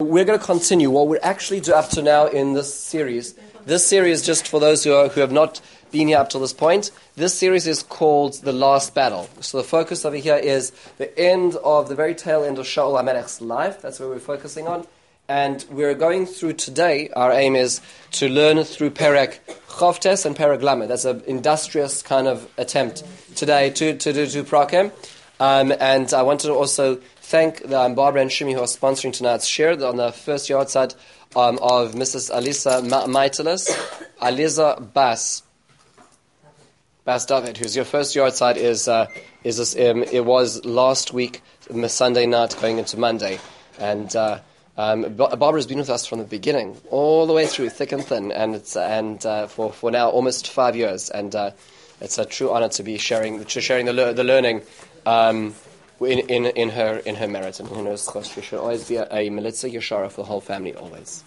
we're going to continue what we're actually up to now in this series. This series, just for those who have not been here up to this point, this series is called The Last Battle. So the focus over here is the end of the very tail end of Shaul HaMelech's life. That's where we're focusing on. And we're going through today, our aim is to learn through Perek Chavtes and Perek Lamed. That's an industrious kind of attempt today to do Prakim. And I wanted to also thank Barbara and Shimi who are sponsoring tonight's share on the first yard side of Mrs. Alisa Maitalis, Aliza Bas David, whose your first yard side it was last week, Sunday night going into Monday. And Barbara's been with us from the beginning, all the way through, thick and thin, and for now almost 5 years. And it's a true honor to be sharing the learning in her merit, and who knows, she should always be a Melitza Yeshara for the whole family, always.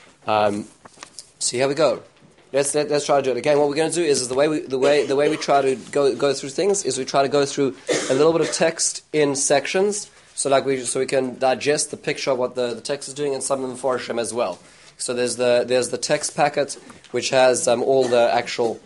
So here we go. Let's try to do it again. What we're going to do is the way we try to go through things is we try to go through a little bit of text in sections, so we can digest the picture of what the text is doing, and some of the Mefarshim as well. So there's the text packet which has all the actual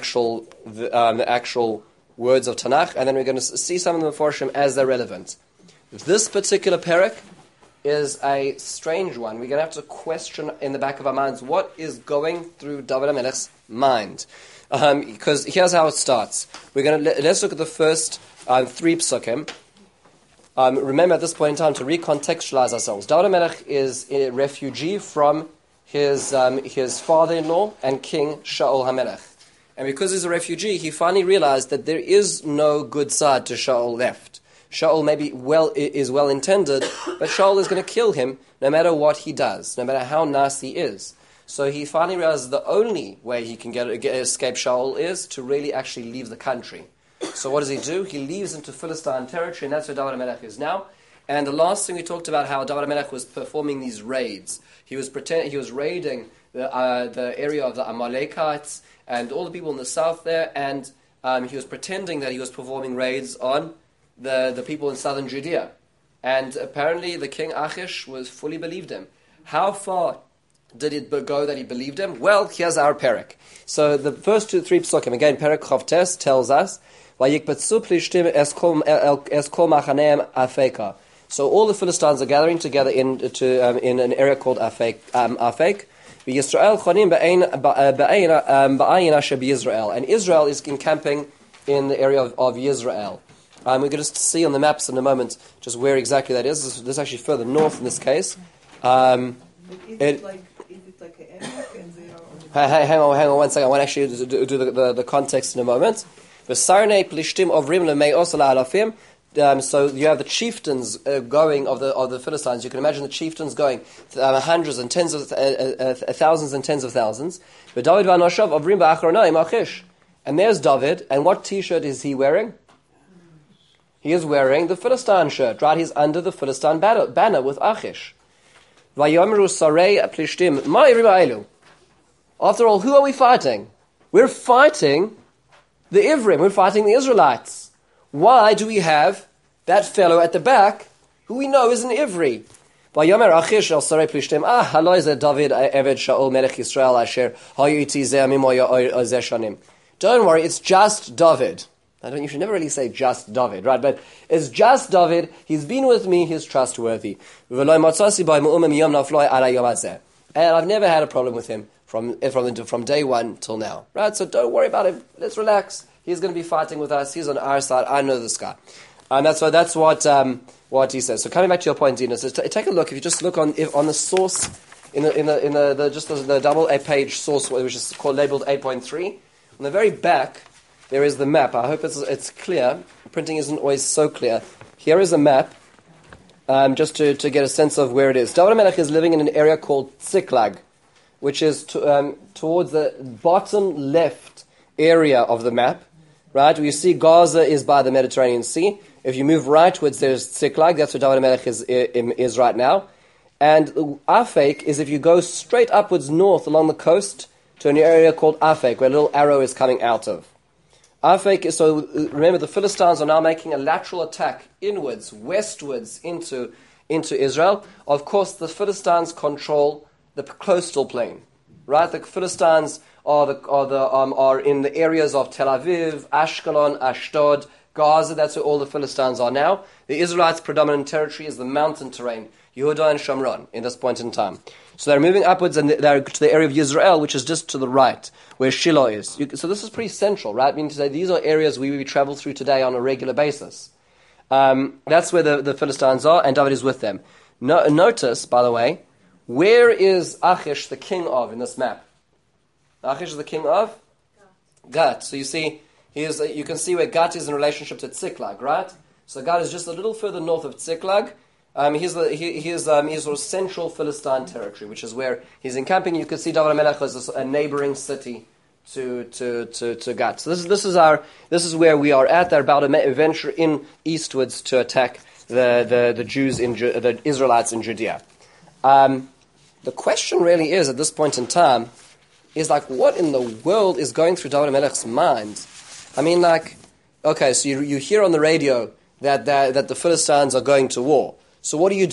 words of Tanakh, and then we're going to see some of the Mefarshim as they're relevant. This particular perek is a strange one. We're going to have to question in the back of our minds what is going through David HaMelech's mind, because here's how it starts. Let's look at the first 3 psukim. Remember at this point in time to recontextualize ourselves. David HaMelech is a refugee from his father-in-law and King Shaul HaMelech. And because he's a refugee, he finally realized that there is no good side to Shaul left. Shaul is well-intended, but Shaul is going to kill him no matter what he does, no matter how nice he is. So he finally realizes the only way he can escape Shaul is to really actually leave the country. So what does he do? He leaves into Philistine territory, and that's where David HaMelech is now. And the last thing we talked about, how David HaMelech was performing these raids. He was raiding the area of the Amalekites and all the people in the south there, and he was pretending that he was performing raids on the people in southern Judea. And apparently the king Achish fully believed him. How far did it go that he believed him? Well, here's our perek. So the first 3 psukim, again, Perek Chavtes tells us, Vayikbetzu plishtim es kol machaneim Afeka. So all the Philistines are gathering together in an area called Afek. And Israel is encamping in the area of Yisrael. We're going to see on the maps in a moment just where exactly that is. This is actually further north in this case. Is it like an hang on 1 second. I want to actually do the context in a moment. So you have the chieftains going of the Philistines. You can imagine the chieftains going hundreds and tens of thousands and tens of thousands. But David v'anashav avrim ba'achronayim Achish, and there's David. And what T-shirt is he wearing? He is wearing the Philistine shirt, right? He's under the Philistine banner with Achish. Vayomru sarei plishtim ma'ivrim ha'elu. After all, who are we fighting? We're fighting the Ivrim. We're fighting the Israelites. Why do we have that fellow at the back who we know is an Ivri? Vayomer Achish el sarei plishtim haloi ze David eved Shaul melech Yisrael asher hayu iti ze amimoya zeh shanim. Don't worry, it's just David. You should never really say just David, right? But it's just David. He's been with me. He's trustworthy. And I've never had a problem with him from day one till now, right? So don't worry about him. Let's relax. He's going to be fighting with us. He's on our side. I know this guy, and that's what he says. So coming back to your point, Dina, so take a look. If you just look on the source in the double A page source, which is labeled 8.3, on the very back. There is the map. I hope it's clear. Printing isn't always so clear. Here is a map, just to get a sense of where it is. David HaMelech is living in an area called Tziklag, which is towards the bottom left area of the map. Right? You see Gaza is by the Mediterranean Sea. If you move rightwards, there's Tziklag. That's where David HaMelech is right now. And Afek is if you go straight upwards north along the coast to an area called Afek, where a little arrow is coming out of. So remember, the Philistines are now making a lateral attack inwards, westwards into into Israel. Of course, the Philistines control the coastal plain, right? The Philistines are in the areas of Tel Aviv, Ashkelon, Ashdod, Gaza. That's where all the Philistines are now. The Israelites' predominant territory is the mountain terrain, Yehuda and Shomron, in this point in time. So they're moving upwards and they're to the area of Yisrael, which is just to the right, where Shiloh is. So this is pretty central, right? Meaning to say these are areas we travel through today on a regular basis. That's where the Philistines are, and David is with them. Notice, by the way, where is Achish the king of in this map? Achish is the king of? Gat. So you see, you can see where Gat is in relationship to Tziklag, right? So Gat is just a little further north of Tziklag. Here's sort of central Philistine territory, which is where he's encamping. You can see David HaMelech as a neighboring city to Gat. So this is where we are at. They're about to venture in eastwards to attack the Jews the Israelites in Judea. The question really is, at this point in time, is like, what in the world is going through David HaMelech's mind? I mean, like, okay, so you hear on the radio that the Philistines are going to war. So what do? You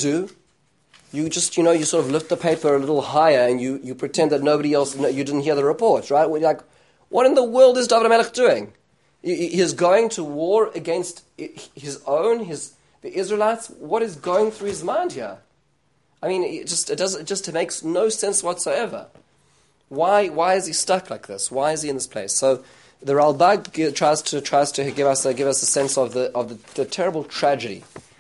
just, you sort of lift the paper a little higher and you pretend that nobody else, you didn't hear the report, right? You're like, what in the world is David HaMelech doing? He's going to war against the Israelites. What is going through his mind here? I mean, it makes no sense whatsoever. Why is he stuck like this? Why is he in this place? So the Ralbag tries to give us a sense of the terrible tragedy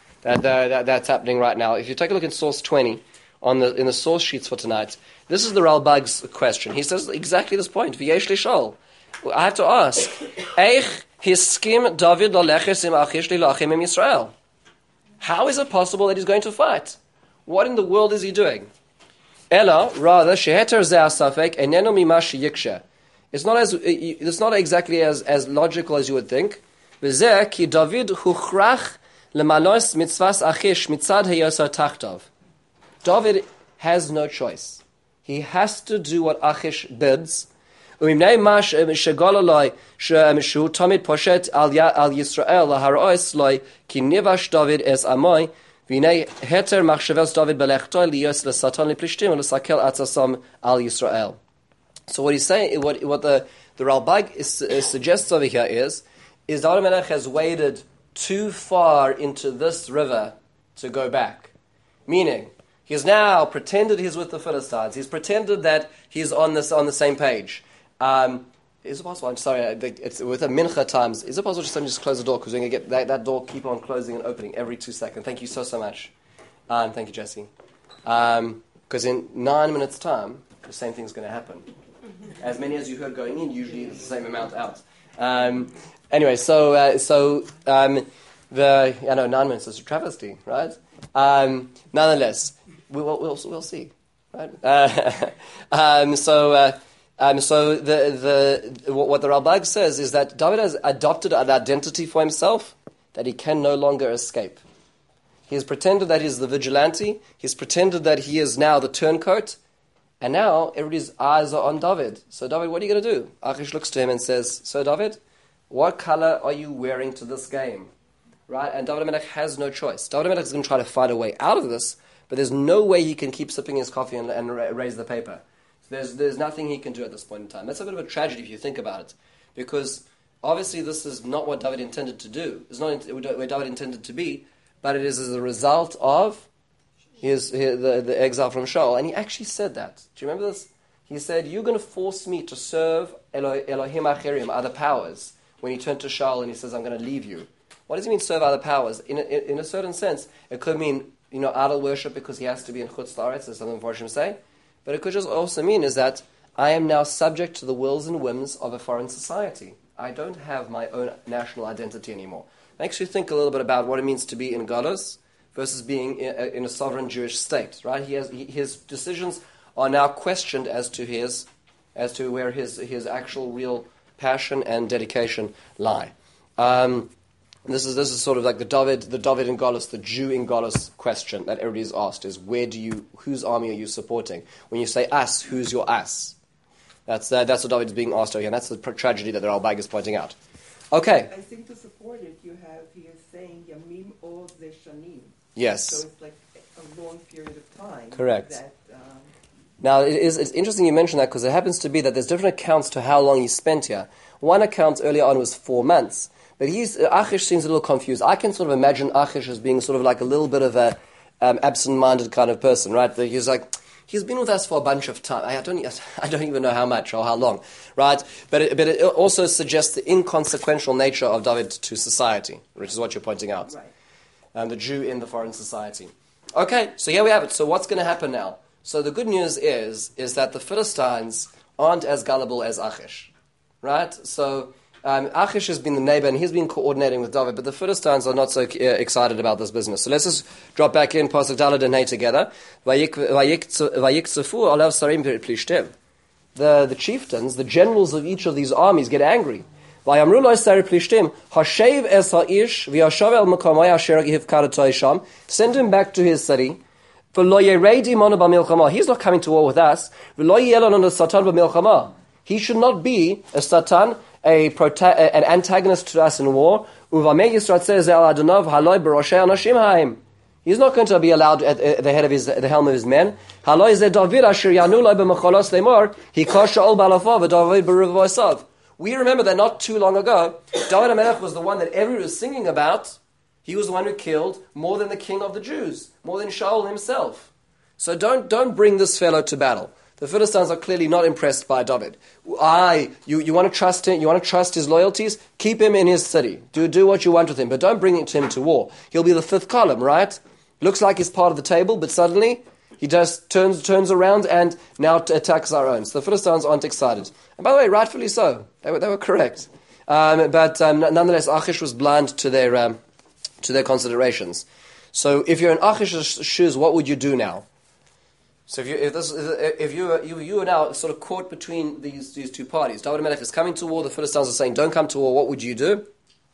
that's happening right now. If you take a look at source 20 in the source sheets for tonight, this is the Ralbag's question. He says exactly this point. V'yesh lishol. I have to ask, Eich hiskim David laleches im achish lilachim im Yisrael? How is it possible that he's going to fight? What in the world is he doing? Ella, rather, sheheter zeh asafek eneno mimash yikshe. It's not exactly as logical as you would think. V'zeh ki David huchrach lemalos mitzvas achish mitzad heyosar tachtov. David has no choice. He has to do what Achish bids. Umimnei mash shegalaloi shu tamid poshet al Yisrael laharois loi ki nivash David es amoy v'nei heter machshavels David belechtoi liyos lesatan liplishtim ulesakel atzasam al Yisrael. So what he's saying, what the Ralbag suggests over here is David HaMelech has waded too far into this river to go back. Meaning, he's now pretended he's with the Philistines. He's pretended that he's on the same page. Is it possible? I'm sorry. It's with the mincha times. Is it possible just close the door, because we're going to get that door keep on closing and opening every 2 seconds. Thank you so much. Thank you, Jesse. Because in 9 minutes' time, the same thing's going to happen. As many as you heard going in, usually it's the same amount out. Anyway, I know 9 minutes is a travesty, right? Nonetheless, we'll see, right? So what the Ralbag says is that David has adopted an identity for himself that he can no longer escape. He has pretended that he's the vigilante. He's pretended that he is now the turncoat. And now everybody's eyes are on David. So David, what are you going to do? Achish looks to him and says, so David, what color are you wearing to this game? Right? And David HaMelech has no choice. David HaMelech is going to try to fight a way out of this, but there's no way he can keep sipping his coffee and raise the paper. There's nothing he can do at this point in time. That's a bit of a tragedy if you think about it, because obviously this is not what David intended to do. It's not where David intended to be, but it is as a result of the exile from Shaul. And he actually said that. Do you remember this? He said, you're going to force me to serve Elohim Acherim, other powers, when he turned to Shaul and he says, I'm going to leave you. What does he mean, serve other powers? In a certain sense, it could mean, idol worship because he has to be in Chutz La'aretz, as some of the say. But it could just also mean is that I am now subject to the wills and whims of a foreign society. I don't have my own national identity anymore. Makes you think a little bit about what it means to be in Galus versus being in a sovereign Jewish state, right? His decisions are now questioned as to where his actual real passion and dedication lie. This is sort of like the David in Galus, the Jew in Galus question that everybody's asked is whose army are you supporting? When you say us, who's your us? That's what David is being asked over here, and that's the tragedy that the Ralbag is pointing out. Okay. I think to support it, he is saying Yamim o Zeshanim. Yes. So it's like a long period of time. Correct. That, Now, it's interesting you mention that because it happens to be that there's different accounts to how long he spent here. One account earlier on was 4 months. But Achish seems a little confused. I can sort of imagine Achish as being sort of like a little bit of a absent-minded kind of person, right? That he's like, he's been with us for a bunch of time. I don't even know how much or how long, right? But it also suggests the inconsequential nature of David to society, which is what you're pointing out. right. The Jew in the foreign society. Okay, so here we have it. So what's going to happen now? So the good news is that the Philistines aren't as gullible as Achish, right? So Achish has been the neighbor and he's been coordinating with David, but the Philistines are not so excited about this business. So let's just drop back in Pasuk Daled and Hey together. The chieftains, the generals of each of these armies get angry. Send him back to his city. He's not coming to war with us. He should not be a Satan, an antagonist to us in war. He's not going to be allowed at the head of the helm of his men. We remember that not too long ago, David HaMelech was the one that everyone was singing about. He was the one who killed more than the king of the Jews, more than Shaul himself. So don't bring this fellow to battle. The Philistines are clearly not impressed by David. You want to trust him? You want to trust his loyalties? Keep him in his city. Do what you want with him, but don't bring him to war. He'll be the fifth column, right? Looks like he's part of the table, but suddenly he just turns around and now attacks our own. So the Philistines aren't excited. And by the way, rightfully so. They were correct. But nonetheless, Achish was blind to their considerations. So if you're in Achish's shoes, what would you do now? So if you are now sort of caught between these two parties, David HaMelech is coming to war, the Philistines are saying, don't come to war, what would you do?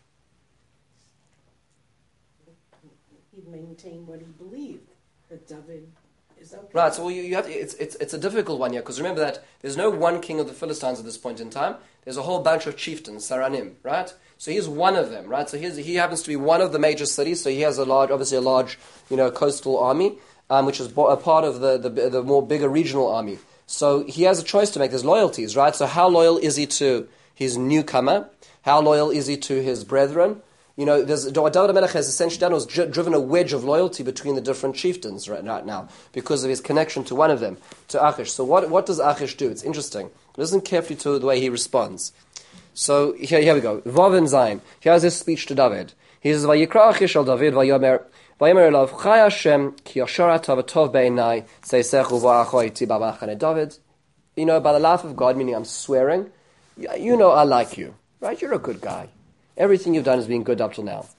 He'd maintain what he believed, that David is okay. Right, so you have to, it's a difficult one here, because remember that there's no one king of the Philistines at this point in time. There's a whole bunch of chieftains, Saranim, right? So he's one of them, right? So he happens to be one of the major cities, so he has obviously a large, coastal army, which is a part of the more bigger regional army. So he has a choice to make. There's loyalties, right? So how loyal is he to his newcomer? How loyal is he to his brethren? What David HaMelech has essentially done was driven a wedge of loyalty between the different chieftains right now because of his connection to one of them, to Achish. So what does Achish do? It's interesting. Listen carefully to the way he responds. So here we go. Vav and Zayin. Here's his speech to David. He says, "Vayikra Achish al David vayomer elav Chai Hashem ki yashara tavatov beinai seisechu va'achoiti b'machane David. By the life of God, meaning I'm swearing, I like you, right? You're a good guy. Everything you've done has been good up till now.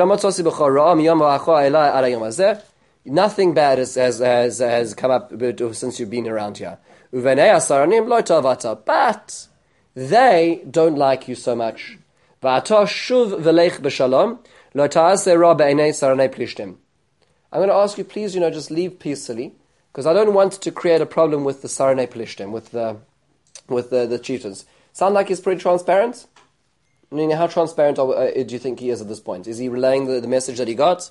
Nothing bad has come up since you've been around here. But they don't like you so much. I'm going to ask you, please, just leave peacefully, because I don't want to create a problem with the Saranei Pelishtim, with the chieftains. Sound like he's pretty transparent? I mean, how transparent do you think he is at this point? Is he relaying the message that he got?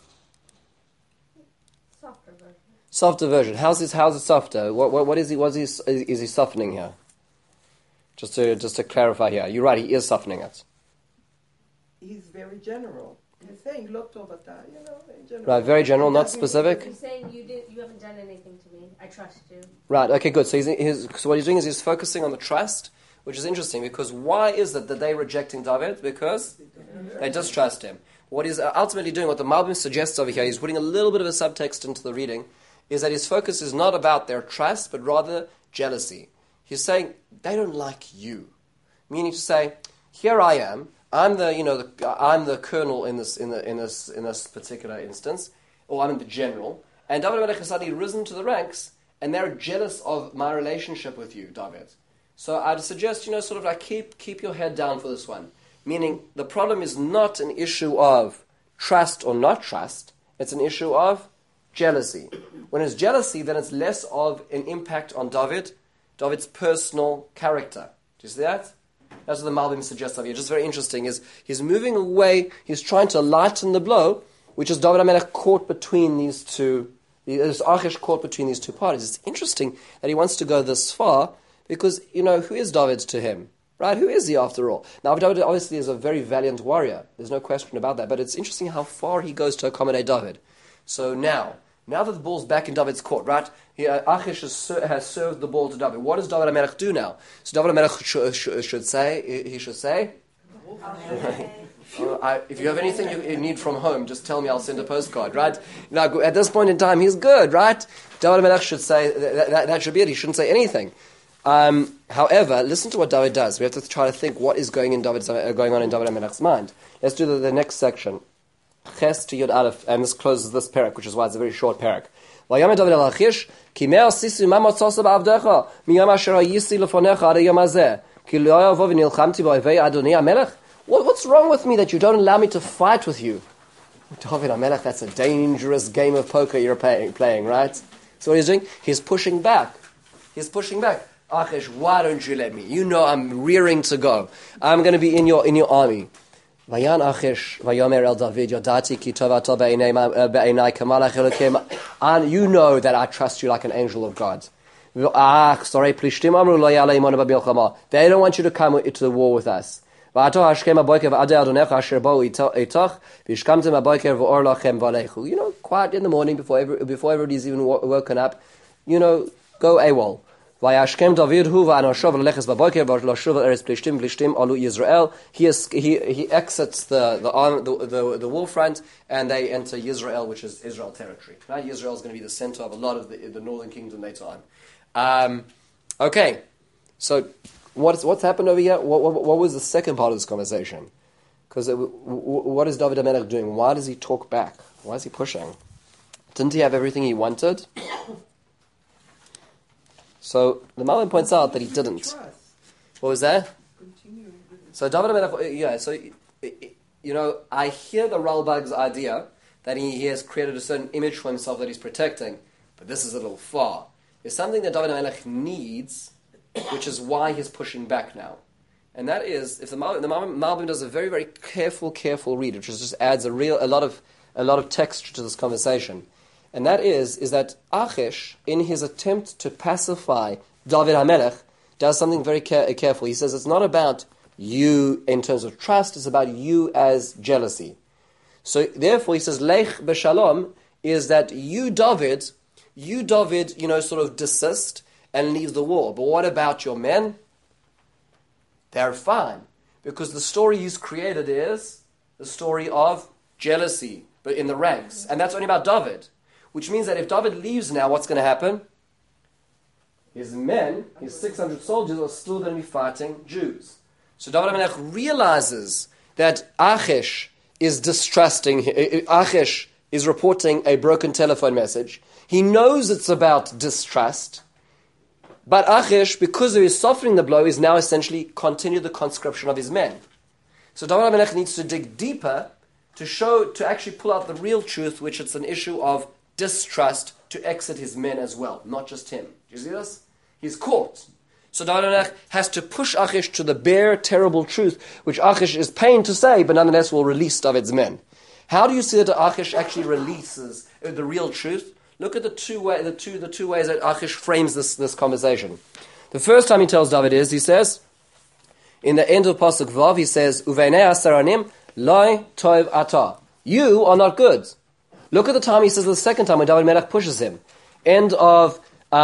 Softer version. Softer version. How's it softer? What is he softening here? Just to clarify here, you're right. He is softening it. He's very general. He's saying, "Look, Tovata," in general. Right, very general, not specific. He's saying you haven't done anything to me. I trust you. Right. Okay. Good. So so what he's doing is he's focusing on the trust, which is interesting because why is it that they're rejecting David? Because they distrust him. What he's ultimately doing, what the Malbim suggests over here, he's putting a little bit of a subtext into the reading, is that his focus is not about their trust, but rather jealousy. He's saying they don't like you, meaning to say, here I am. I'm the colonel in this particular instance, or I'm the general, and David HaMelech has suddenly risen to the ranks, and they're jealous of my relationship with you, David. So I'd suggest, sort of like keep your head down for this one. Meaning, the problem is not an issue of trust or not trust, it's an issue of jealousy. When it's jealousy, then it's less of an impact on David's personal character. Do you see that? That's what the Malbim suggests over here. Just very interesting is he's moving away, he's trying to lighten the blow, which is David HaMelech caught between these two There's Achish caught between these two parties. It's interesting that he wants to go this far because, who is David to him? Right? Who is he after all? Now, David obviously is a very valiant warrior. There's no question about that. But it's interesting how far he goes to accommodate David. So now that the ball's back in David's court, right? Achish has served the ball to David. What does David HaMelech do now? So David HaMelech should say, if you have anything you need from home, just tell me, I'll send a postcard, right? Now, at this point in time, he's good, right? David HaMelech should say, that should be it. He shouldn't say anything. However, listen to what David does. We have to try to think what is going on in David HaMelech's mind. Let's do the next section. Ches to Yud Aleph, and this closes this parak, which is why it's a very short parak. Vayomer David el Achish, ki me'al sisu ma motzasa ba'avdecha, miyom asher hayisi lefonecha ad hayom hazeh, ki lo yavo v'nilchamti b'oivei Adonai HaMelech. What's wrong with me that you don't allow me to fight with you? David HaMelech, that's a dangerous game of poker you're playing, right? So what he's doing? He's pushing back. Achish, why don't you let me? I'm rearing to go. I'm going to be in your army. Vayan Achish, vayomer el David, yodati ki tovato be'enai kamalach Elokim. And you know that I trust you like an angel of God. They don't want you to come to the war with us. Quiet in the morning before everybody's even woken up. Go AWOL. Vayashkem David hu va'anoshav leleches baboker v'lashuv eretz plishtim alu Yisrael. He exits the war front and they enter Yisrael, which is Israel territory. Now Yisrael is going to be the center of a lot of the northern kingdom later on. Okay, so what's happened over here? What was the second part of this conversation? Because what is David HaMelech doing? Why does he talk back? Why is he pushing? Didn't he have everything he wanted? So the Malbim points out that he didn't. What was that? So David HaMelech, I hear the Ralbag's idea that he has created a certain image for himself that he's protecting, but this is a little far. There's something that David HaMelech needs, which is why he's pushing back now. And that is, if the Malbim does a very, very careful read, which just adds a lot of texture to this conversation. And that is that Achish, in his attempt to pacify David HaMelech, does something very careful. He says it's not about you in terms of trust, it's about you as jealousy. So therefore he says, Lech b'shalom, is that you David, sort of desist and leave the war. But what about your men? They're fine. Because the story he's created is the story of jealousy, but in the ranks. And that's only about David. Which means that if David leaves now, what's going to happen? His men, his 600 soldiers, are still going to be fighting Jews. So David HaMelech realizes that Achish is distrusting, Achish is reporting a broken telephone message. He knows it's about distrust, but Achish, because of his softening the blow, is now essentially continue the conscription of his men. So David HaMelech needs to dig deeper to actually pull out the real truth, which it's an issue of distrust to exit his men as well, not just him. Do you see this? He's caught. So David HaMelech has to push Achish to the bare, terrible truth, which Achish is pained to say, but nonetheless will release David's men. How do you see that Achish actually releases the real truth? Look at the two ways that Achish frames this conversation. The first time he tells David he says, in the end of Pasuk Vav, he says, Uveinei asaranim loi tov ata. You are not good. Look at the time he says the second time when David HaMelech pushes him. End of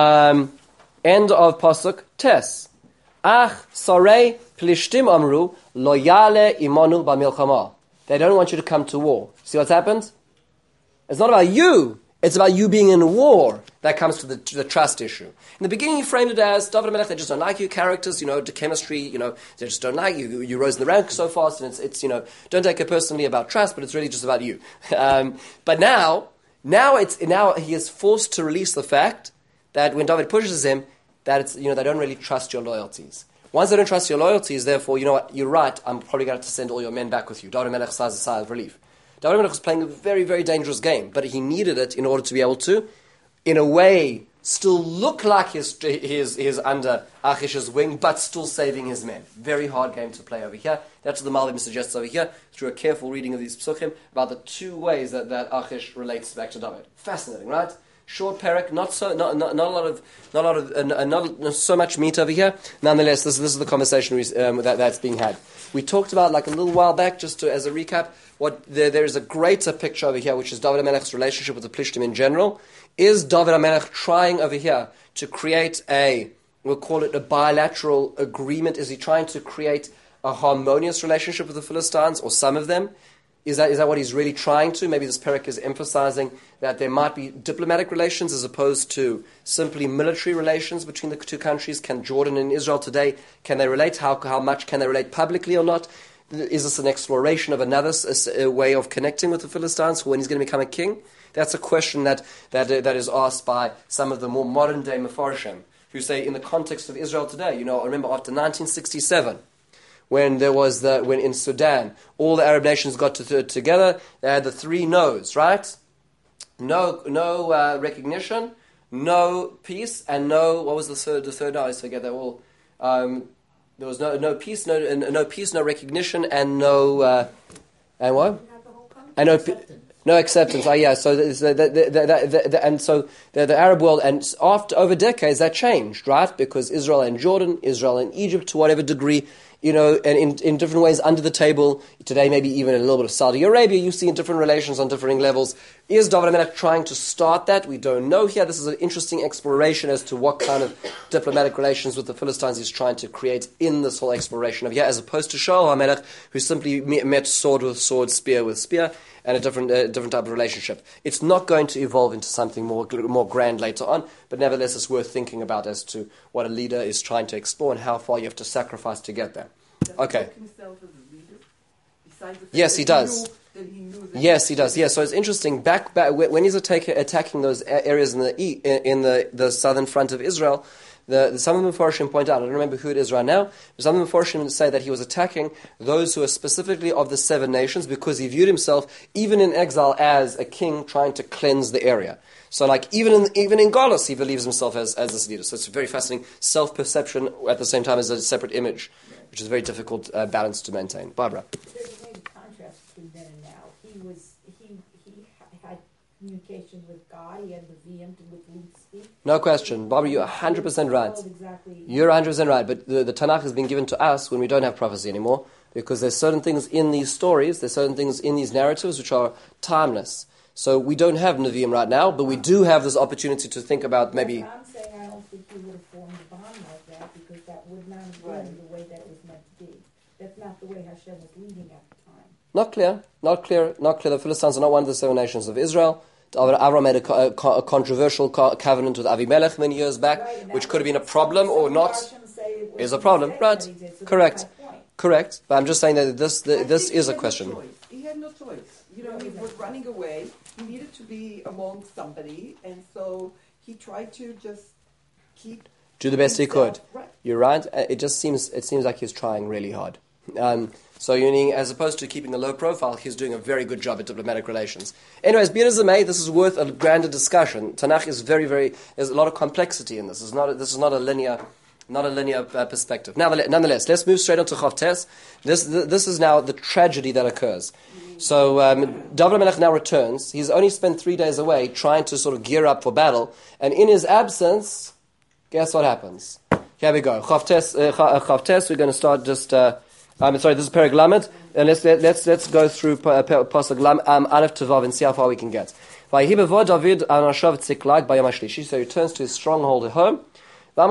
Pasuk Tes. Ach sarei plishtim amru lo yale imanu b'milchama. They don't want you to come to war. See what's happened? It's not about you. It's about you being in war that comes to the trust issue. In the beginning, he framed it as David HaMelech, they just don't like you, characters, the chemistry, they just don't like you. You rose in the ranks so fast, and it's don't take it personally about trust, but it's really just about you. But now he is forced to release the fact that when David pushes him, that it's they don't really trust your loyalties. Once they don't trust your loyalties, therefore, you know what, you're right, I'm probably going to have to send all your men back with you. David HaMelech sighs a sigh of relief. David HaMelech was playing a very, very dangerous game, but he needed it in order to be able to, in a way, still look like he's under Achish's wing, but still saving his men. Very hard game to play over here. That's what the Malbim suggests over here, through a careful reading of these psukim, about the two ways that Achish relates back to David. Fascinating, right? short parak, not so much meat over here. Nonetheless, this is the conversation that's being had. We talked about like a little while back, as a recap, there is a greater picture over here, which is David HaMelech's relationship with the Plishtim in general. Is David HaMelech trying over here to create we'll call it a bilateral agreement? Is he trying to create a harmonious relationship with the Philistines, or some of them? Is that what he's really trying to? Maybe this parak is emphasizing that there might be diplomatic relations as opposed to simply military relations between the two countries. Can Jordan and Israel today, can they relate? How much can they relate publicly or not? Is this an exploration of another way of connecting with the Philistines for when he's going to become a king? That's a question that is asked by some of the more modern day Mefarshim, who say in the context of Israel today, I remember after 1967, when in Sudan, all the Arab nations got together, they had the 3 no's, right? No recognition, no peace, and no, what was the third no? I forget that all. There was no peace, no peace, no recognition, and no, and what? And no acceptance. Oh yeah. So the Arab world, and over decades that changed, right? Because Israel and Jordan, Israel and Egypt, to whatever degree, and in different ways under the table. Today, maybe even a little bit of Saudi Arabia, you see in different relations on differing levels. Is David HaMelech trying to start that? We don't know here. This is an interesting exploration as to what kind of diplomatic relations with the Philistines he's trying to create in this whole exploration of here, as opposed to Shaul HaMelech, who simply met sword with sword, spear with spear, and a different type of relationship. It's not going to evolve into something more grand later on, but nevertheless it's worth thinking about as to what a leader is trying to explore and how far you have to sacrifice to get there. Okay. Yes, he does. Yes, he does. Yes, so it's interesting. Back when he's attacking those areas in the southern front of Israel, some of the Mefarshim point out, I don't remember who it is right now, but some of the Mefarshim say that he was attacking those who are specifically of the 7 nations because he viewed himself, even in exile, as a king trying to cleanse the area. So like even in Galus, he believes himself as this leader. So it's a very fascinating self-perception at the same time as a separate image, which is a very difficult balance to maintain. Barbara. There's a major contrast between then and now. He had communication with God. He had the VM with Luke speak. No question. Barbara, you're 100% right. You're 100% right. But the Tanakh has been given to us when we don't have prophecy anymore, because there's certain things in these stories, there's certain things in these narratives which are timeless. So we don't have Nevi'im right now, but we do have this opportunity to think about maybe... I'm saying I don't think he would have formed a bond like that, because that would not have been the way that it was meant to be. That's not the way Hashem was leading at the time. Not clear. The Philistines are not one of the 7 nations of Israel. Avram made a controversial covenant with Avimelech many years back, which could have been a problem or not. Is a problem, right? Correct. But I'm just saying that this is a question. He had no choice. He was running away. He needed to be among somebody, and so he tried to just do the best he could. Right. You're right. It seems like he's trying really hard. So as opposed to keeping a low profile, he's doing a very good job at diplomatic relations. Anyways, be it as it may, this is worth a grander discussion. Tanakh is very, very. There's a lot of complexity in this. This is not a linear perspective. Nonetheless, let's move straight on to Chav Tes. This is now the tragedy that occurs. So David HaMelech now returns. He's only spent 3 days away trying to sort of gear up for battle. And in his absence, guess what happens? Here we go. Chav Tes, we're going to start just... this is Perek Lamed. And let's go through Pasuk Aleph to Vav and see how far we can get. So he returns to his stronghold at home. The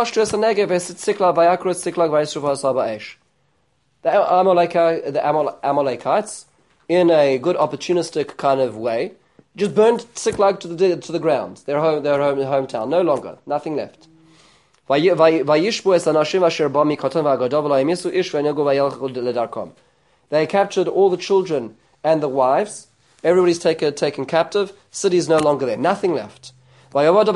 Amalekites, in a good opportunistic kind of way, just burned Ziklag to the ground. Their hometown, no longer, nothing left. They captured all the children and the wives. Everybody's taken captive. City is no longer there. Nothing left. And David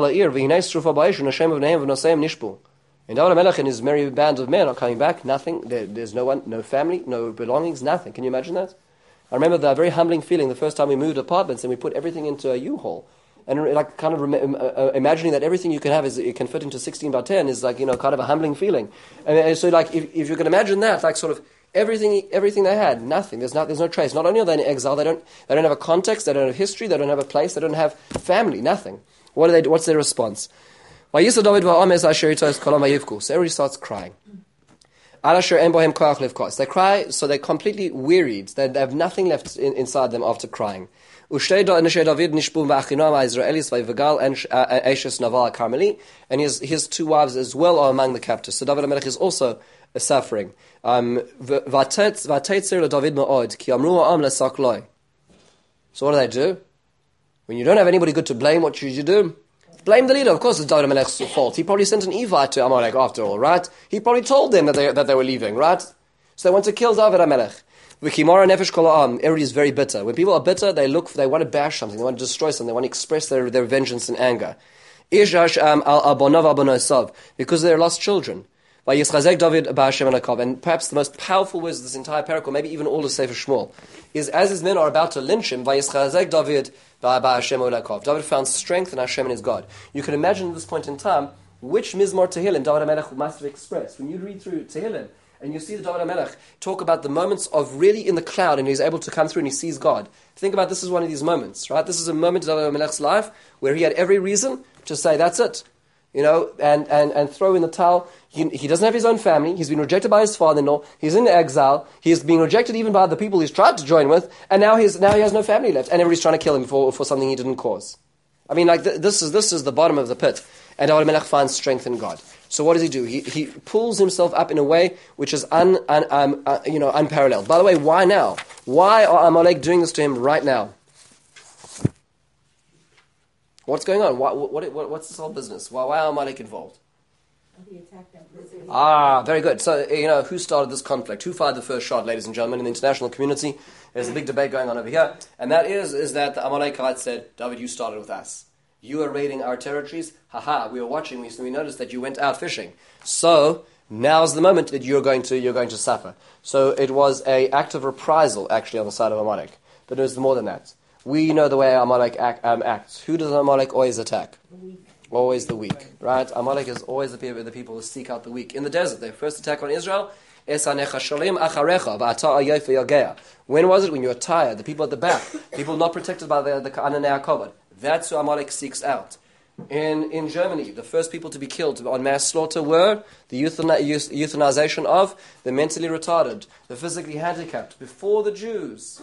HaMelech and his merry band of men are coming back. Nothing. There's no one, no family, no belongings, nothing. Can you imagine that? I remember that very humbling feeling the first time we moved apartments and we put everything into a U-Haul. And like kind of imagining that everything you can have you can fit into 16 by 10 is like, kind of a humbling feeling. And so like if you can imagine that, like sort of Everything they had, nothing. There's no trace. Not only are they in exile, they don't have a context, they don't have history, they don't have a place, they don't have family, nothing. What's their response? So everybody starts crying. They cry, so they're completely wearied. They have nothing left inside them after crying. And his two wives as well are among the captives. So David HaMelech is also suffering. So what do they do? When you don't have anybody good to blame, what should you do? Blame the leader. Of course, it's David HaMelech's fault. He probably sent an Evite to Amalek after all, right? He probably told them that they were leaving, right? So they want to kill David HaMelech. Everybody is very bitter. When people are bitter, they want to bash something, they want to destroy something, they want to express their vengeance and anger. Because they're lost children. And perhaps the most powerful words of this entire parak, or maybe even all of Sefer Shmuel, is as his men are about to lynch him, David found strength in Hashem and his God. You can imagine at this point in time which Mizmor Tehillim David HaMelech must have expressed. When you read through Tehillim, and you see the David HaMelech talk about the moments of really in the cloud, and he's able to come through and he sees God. Think about this is one of these moments, right? This is a moment in David HaMelech's life where he had every reason to say, that's it. And throw in the towel. He doesn't have his own family. He's been rejected by his father-in-law. He's in exile. He's being rejected even by the people he's tried to join with. And now he has no family left. And everybody's trying to kill him for something he didn't cause. I mean, this is the bottom of the pit. And David HaMelech finds strength in God. So what does he do? He pulls himself up in a way which is unparalleled. By the way, why now? Why are Amalek doing this to him right now? What's going on? What's this whole business? Why are Amalek involved? He attacked them. Very good. So, who started this conflict? Who fired the first shot, ladies and gentlemen, in the international community? There's a big debate going on over here. And that is that the Amalekites said, David, you started with us. You are raiding our territories. We were watching. We noticed that you went out fishing. So, now's the moment that you're going to suffer. So, it was an act of reprisal, actually, on the side of Amalek. But it was more than that. We know the way Amalek acts. Who does Amalek always attack? The weak. Always the weak, right? Amalek is always the people who seek out the weak. In the desert, their first attack on Israel, when was it? When you were tired, the people at the back, people not protected by the Ananei HaKavod. That's who Amalek seeks out. In Germany, the first people to be killed on mass slaughter were the euthanization of the mentally retarded, the physically handicapped, before the Jews.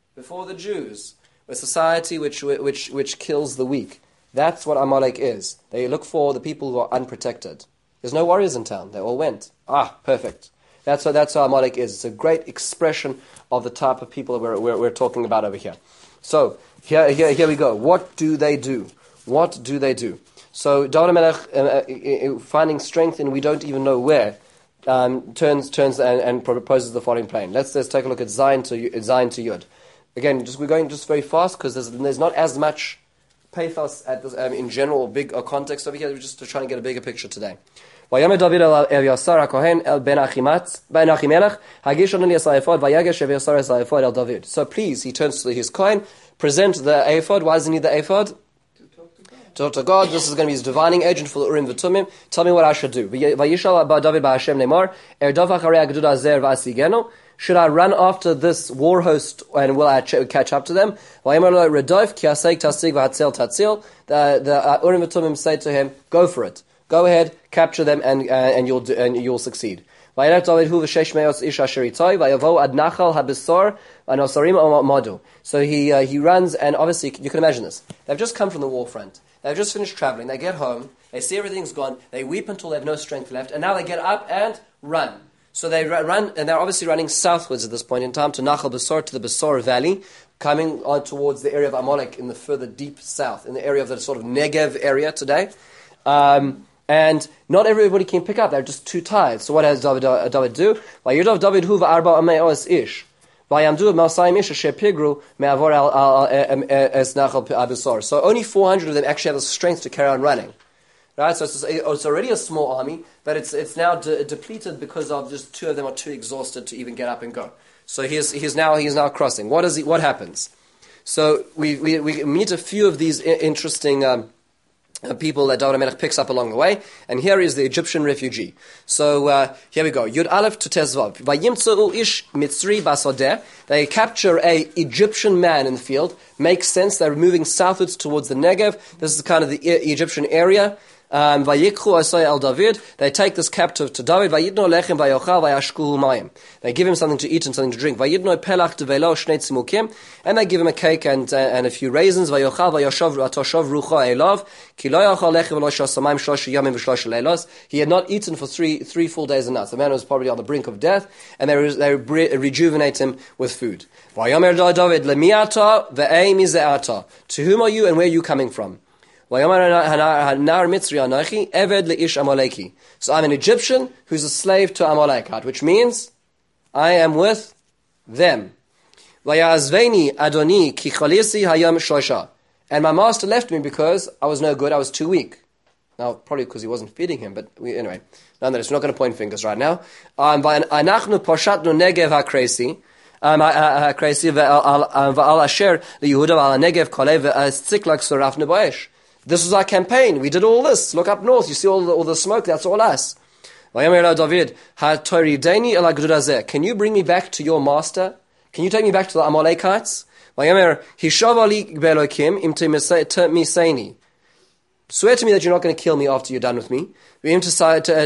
A society which kills the weak. That's what Amalek is. They look for the people who are unprotected. There's no warriors in town. They all went. Perfect. That's how Amalek is. It's a great expression of the type of people we're talking about over here. So, here we go. What do they do? So, David HaMelech, finding strength in we don't even know where, turns and proposes the following plan. Let's take a look at Zion to Yud. Again, we're going just very fast because there's not as much pathos at this, in general, big context over here. We're just trying to get a bigger picture today. So please, he turns to his Kohen, present the ephod. Why does he need the ephod? To talk to God. This is going to be his divining agent for the Urim V'Tumim. Tell me what I should do. Should I run after this war host and will I catch up to them? The Urim V'Tumim say to him, go for it. Go ahead, capture them, and you'll succeed. So he runs, and obviously you can imagine this. They've just come from the war front. They've just finished traveling. They get home. They see everything's gone. They weep until they have no strength left, and now they get up and run. So they run, and they're obviously running southwards at this point in time to Nachal Besor, to the Besor Valley, coming on towards the area of Amalek in the further deep south, in the area of the sort of Negev area today. And not everybody can pick up. They're just too tired. So what does David do? So only 400 of them actually have the strength to carry on running. Right, so it's already a small army, but it's now depleted because of just two of them are too exhausted to even get up and go. So he's now crossing. What happens? So we meet a few of these interesting people that David HaMelech picks up along the way, and here is the Egyptian refugee. So here we go. Yud Aleph to Tezvav. Vayimtzu ish Mitzri basodeh. They capture a Egyptian man in the field. Makes sense. They're moving southwards towards the Negev. This is kind of the Egyptian area. Vayikhu asay al David. They take this captive to David. Vayidno lechem vayochal vayashkuhu mayim. They give him something to eat and something to drink. Vayidno pelach develo shnei tzimukim. And they give him a cake and a few raisins. Vayochal vayoshav atoshav rucha elav. Ki lo yochal lechem v'lo shasamayim shlosh yamim v'shlosh leilos. He had not eaten for three full days and nights. The man was probably on the brink of death, and they rejuvenate him with food. Vayomer David lemiata ve'ei mizeata. To whom are you and where are you coming from? So I'm an Egyptian who's a slave to Amalekite, which means I am with them. And my master left me because I was no good, I was too weak. Now, probably because he wasn't feeding him, but anyway, nonetheless, we're not going to point fingers right now. This was our campaign. We did all this. Look up north. You see all the smoke. That's all us. David, can you bring me back to your master? Can you take me back to the Amalekites? Swear to me that you're not going to kill me after you're done with me. If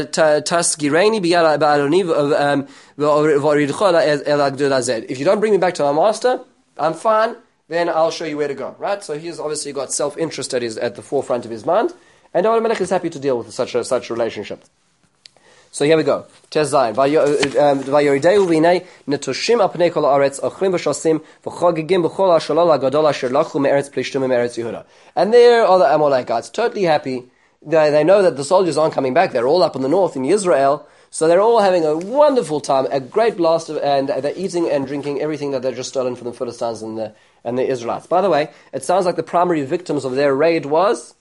you don't bring me back to my master, I'm fine. Then I'll show you where to go, right? So he's obviously got self-interest at the forefront of his mind, and David HaMelech is happy to deal with such a relationship. So here we go. Tez Zayin. Vayorideu v'inei netushim apnei kol haaretz ochlim v'shosim v'chogigim b'chol ha'shalol ha'gadol asher lachu me'eretz Plishtim me'eretz Yehuda. And there are the Amalekites, totally happy. They know that the soldiers aren't coming back. They're all up in the north in Israel. So they're all having a wonderful time, a great blast, and they're eating and drinking everything that they've just stolen from the Philistines and the Israelites. By the way, it sounds like the primary victims of their raid was...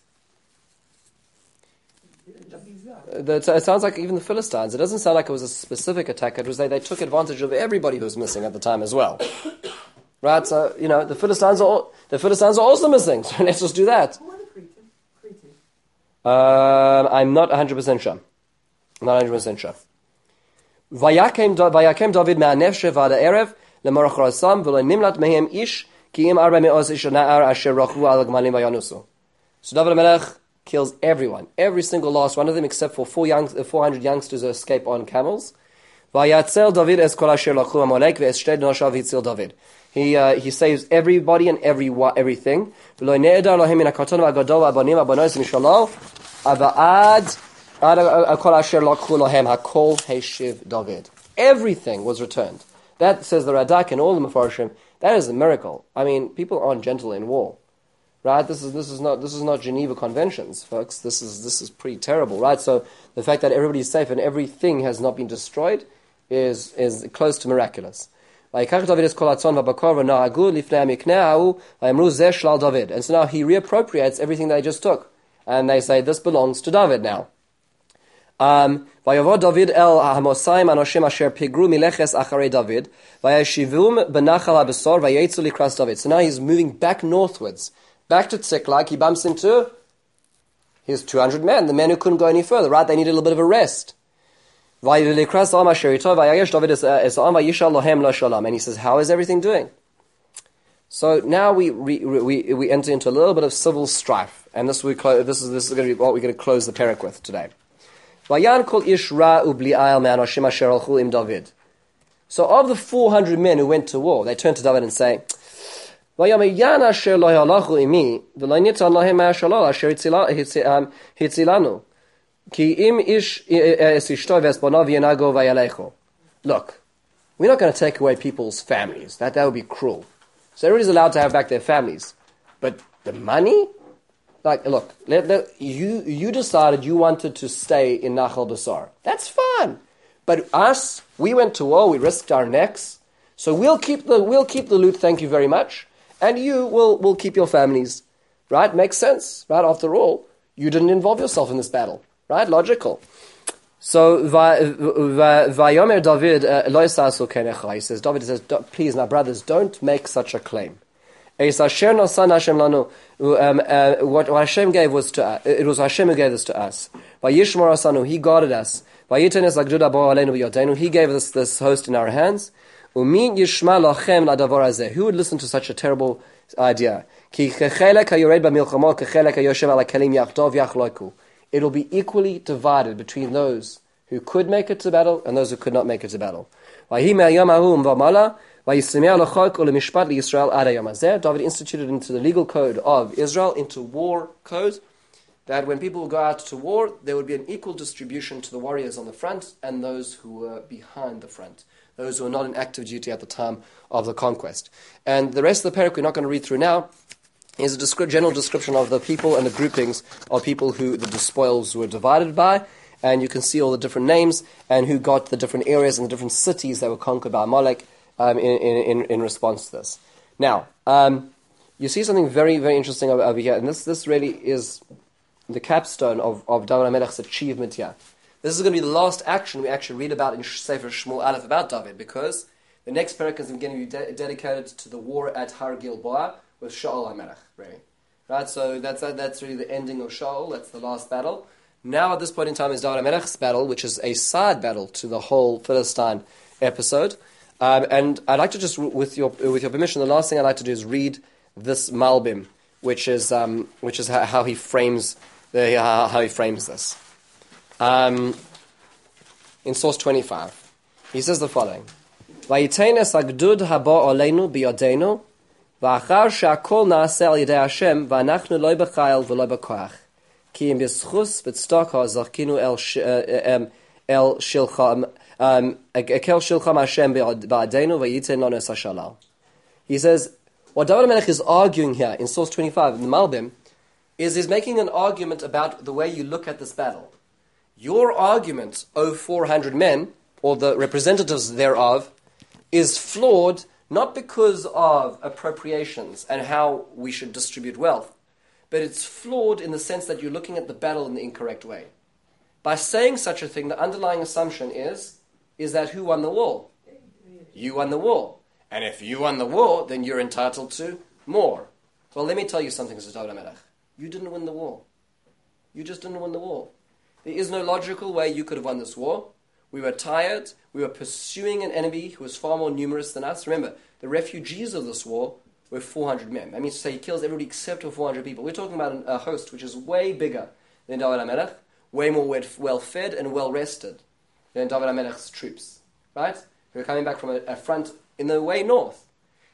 It sounds like even the Philistines. It doesn't sound like it was a specific attack. It was they took advantage of everybody who was missing at the time as well. Right? So, the Philistines are also missing. So let's just do that. Who are the Cretans? I'm not 100% sure. Vayakem David me'anef v'ad ha'erev lemorach rasam v'lo nimlat mehem ish ki im arba me'os ish na'ar asher rachu al gmalim vayanusu. So David HaMelech kills everyone, every single last one of them, except for 400 youngsters who escape on camels. Vayatzel David es kol asher lachu Amalek ve'es shtei noshav hitzil David. He saves everybody and everything. V'lo ne'edar lohem min hakaton v'agadol v'abanim v'abanos mishalol ava'ad kol asher lachu lohem hakol heishiv David. Everything was returned. That, says the Radak and all the Mefarshim, that is a miracle. I mean, people aren't gentle in war. Right? This is not Geneva Conventions, folks. This is pretty terrible, right? So the fact that everybody's safe and everything has not been destroyed is close to miraculous. And so now he reappropriates everything they just took. And they say, this belongs to David now. David el hamosayim anoshim asher pigru mileches acharei David vayashivum benachal habesor vayetzu likras David. So now he's moving back northwards, back to Tziklag. He bumps into his 200 men, the men who couldn't go any further. Right, they needed a little bit of a rest. And he says, how is everything doing? So now we enter into a little bit of civil strife, and this is going to be what we're going to close the parak with today. Vayan kol ish ra ubli'al me'anoshim asher halchu im David. So of the 400 men who went to war, they turn to David and say, Vayameyan asher lo halachu imi v'lo nitan lahem ma'ashalol asher hitzilanu ki im ish es ishto v'esbonav yenago v'yalecho. Look, we're not going to take away people's families. That would be cruel. So everybody's allowed to have back their families. But the money? Like, look, you decided you wanted to stay in Nachal Basar. That's fine. But us, we went to war, we risked our necks, so we'll keep the loot, thank you very much, and you will keep your families. Right? Makes sense. Right? After all, you didn't involve yourself in this battle. Right? Logical. So, Vayomer David, he says, David says, please, my brothers, don't make such a claim. Eis asher nosan Hashem lanu. What Hashem gave was to us. It was Hashem who gave this to us. Vayishmor asanu, He guarded us. Vayitenes lagdud haba aleinu b'yodenu, He gave us this host in our hands. Umin yishma lachem ladavar hazeh. Who would listen to such a terrible idea? Ki kechelek hayored b'milchamo, kechelek hayoshev ala kelim yachdov yachloku. It will be equally divided between those who could make it to battle and those who could not make it to battle. David instituted into the legal code of Israel, into war code, that when people would go out to war, there would be an equal distribution to the warriors on the front and those who were behind the front, those who were not in active duty at the time of the conquest. And the rest of the parak we're not going to read through now is a general description of the people and the groupings of people who the spoils were divided by. And you can see all the different names and who got the different areas and the different cities that were conquered by Amalek in response to this. Now, you see something very, very interesting over here, and this really is the capstone of David HaMelech's achievement here. This is going to be the last action we actually read about in Sefer Shmuel Aleph about David, because the next parak is going to be dedicated to the war at Har Gilboa with Shaul HaMelech, really. Right, so that's really the ending of Shaul, that's the last battle. Now, at this point in time, is David HaMelech's battle, which is a side battle to the whole Philistine episode. And I'd like to just, with your permission, the last thing I'd like to do is read this Malbim, which is how he frames this. In source 25, he says the following: "Vayitenes agdud haba aleinu biyadenu, va'achar she'akol na'aseh al yedei Hashem, va'anachnu lo b'chayil v'lo b'koach." Ki im bischus v'tzedakah zachkinu el shilcham Hashem ba'adenu v'yiten lanu es hashalal. He says, what David HaMelech is arguing here in source 25 in the Malbim is he's making an argument about the way you look at this battle. Your argument, O 400 men, or the representatives thereof, is flawed not because of appropriations and how we should distribute wealth, but it's flawed in the sense that you're looking at the battle in the incorrect way. By saying such a thing, the underlying assumption is that who won the war? You won the war. And if you won the war, then you're entitled to more. Well, let me tell you something, Mr. David HaMelech. You didn't win the war. You just didn't win the war. There is no logical way you could have won this war. We were tired. We were pursuing an enemy who was far more numerous than us. Remember, the refugees of this war were 400 men. That means to say he kills everybody except for 400 people. We're talking about a host which is way bigger than David HaMelech, way more well-fed and well-rested than David HaMelech's troops. Right? Who are coming back from a front in the way north.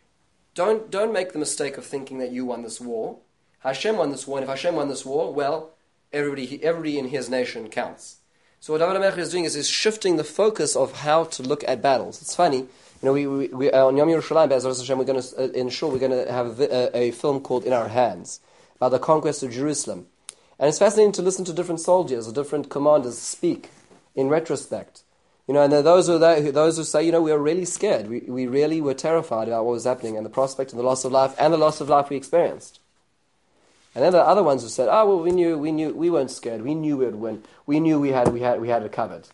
Don't make the mistake of thinking that you won this war. Hashem won this war, and if Hashem won this war, well, everybody in his nation counts. So what David HaMelech is doing is he's shifting the focus of how to look at battles. It's funny, we on Yom Yerushalayim, Be'ezras Hashem, we're going to have a film called In Our Hands about the conquest of Jerusalem, and it's fascinating to listen to different soldiers or different commanders speak in retrospect. And there are those who say, we were really scared. We really were terrified about what was happening and the prospect of the loss of life and the loss of life we experienced. And then there are other ones who said, we knew, we weren't scared. We knew we would win. We knew we had it covered.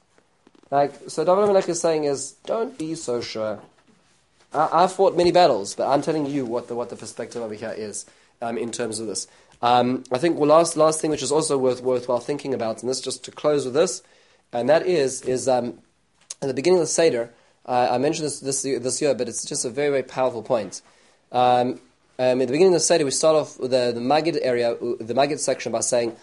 So David HaMelech is saying is, don't be so sure. I've fought many battles, but I'm telling you what the perspective over here is in terms of this. I think last thing which is also worthwhile thinking about, and this just to close with this, and that is at the beginning of the Seder, I mentioned this year, but it's just a very, very powerful point. At the beginning of the Seder, we start off with the Magid area, the Magid section, by saying,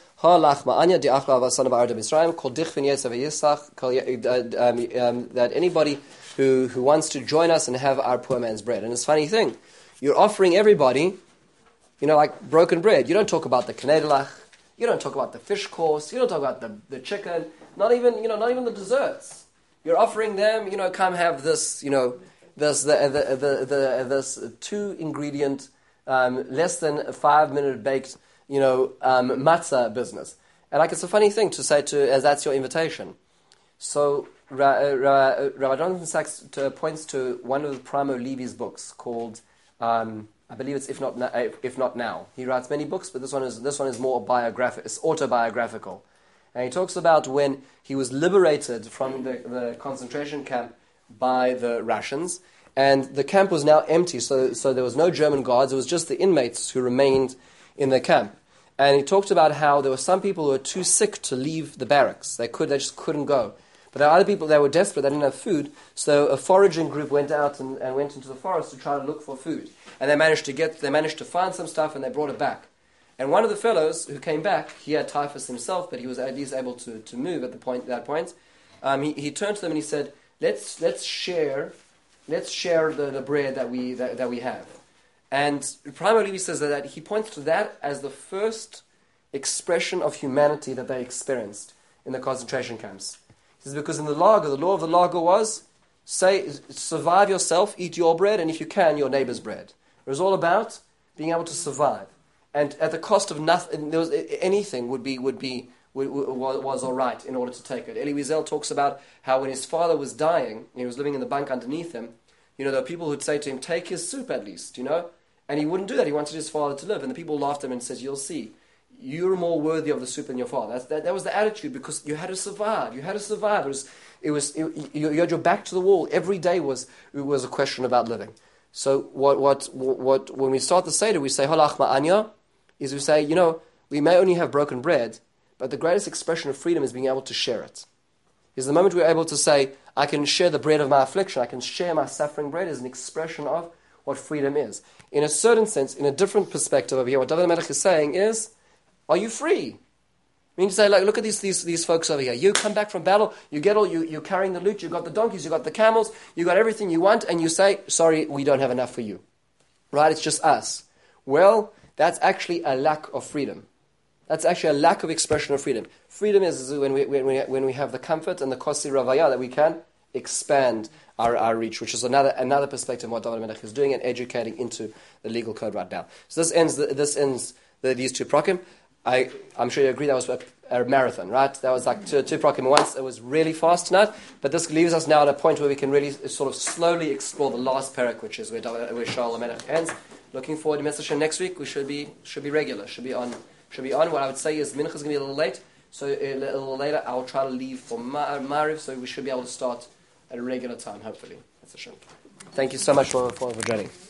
that anybody who wants to join us and have our poor man's bread. And it's a funny thing, you're offering everybody, like broken bread. You don't talk about the knedelach, you don't talk about the fish course, you don't talk about the chicken, not even the desserts. You're offering them, come have this, this 2-ingredient, less than a 5-minute baked, matzah business. And it's a funny thing to say as that's your invitation. So Rabbi Jonathan Sachs points to one of the Primo Levy's books called, I believe it's If Not Now. He writes many books, but this one is more biographical. It's autobiographical. And he talks about when he was liberated from the concentration camp by the Russians, and the camp was now empty, so there was no German guards, it was just the inmates who remained in their camp. And he talked about how there were some people who were too sick to leave the barracks. They just couldn't go. But there were other people that were desperate, they didn't have food, so a foraging group went out and went into the forest to try to look for food. And they managed to find some stuff, and they brought it back. And one of the fellows who came back, he had typhus himself, but he was at least able to move at that point. He turned to them and he said, "Let's share the bread that we have." And primarily he says that he points to that as the first expression of humanity that they experienced in the concentration camps. He says, because in the law of the lager was, survive yourself, eat your bread, and if you can, your neighbor's bread. It was all about being able to survive. And at the cost of nothing, there was anything was all right in order to take it. Elie Wiesel talks about how when his father was dying, he was living in the bunk underneath him, there were people who'd say to him, "Take his soup at least," and he wouldn't do that. He wanted his father to live, and the people laughed at him and said, "You'll see, you're more worthy of the soup than your father." That was the attitude, because you had to survive. You had to survive. You had your back to the wall. Every day was a question about living. So when we start the Seder, we say Halach Ma'anya, is we say, we may only have broken bread, but the greatest expression of freedom is being able to share it. Is the moment we're able to say, I can share the bread of my affliction, I can share my suffering bread, is an expression of what freedom is. In a certain sense, in a different perspective over here, what David HaMelech is saying is, are you free? I mean, to say, look at these folks over here. You come back from battle, you're carrying the loot, you got the donkeys, you got the camels, you got everything you want, and you say, sorry, we don't have enough for you. Right? It's just us. Well, that's actually a lack of freedom. That's actually a lack of expression of freedom. Freedom is when we have the comfort and the kosi ravaya that we can expand our reach, which is another perspective of what David HaMelech is doing and educating into the legal code right now. So this ends these two prakim. I'm sure you agree that was a marathon, right? That was like two prakim once. It was really fast tonight, but this leaves us now at a point where we can really sort of slowly explore the last parak, which is where Shaul HaMelech ends. Looking forward to Message next week. We should be regular. Should be on. What I would say is Mincha is going to be a little late, so a little later I'll try to leave for Mariv, so we should be able to start at a regular time, hopefully. That's a shame. Thank you so much for joining.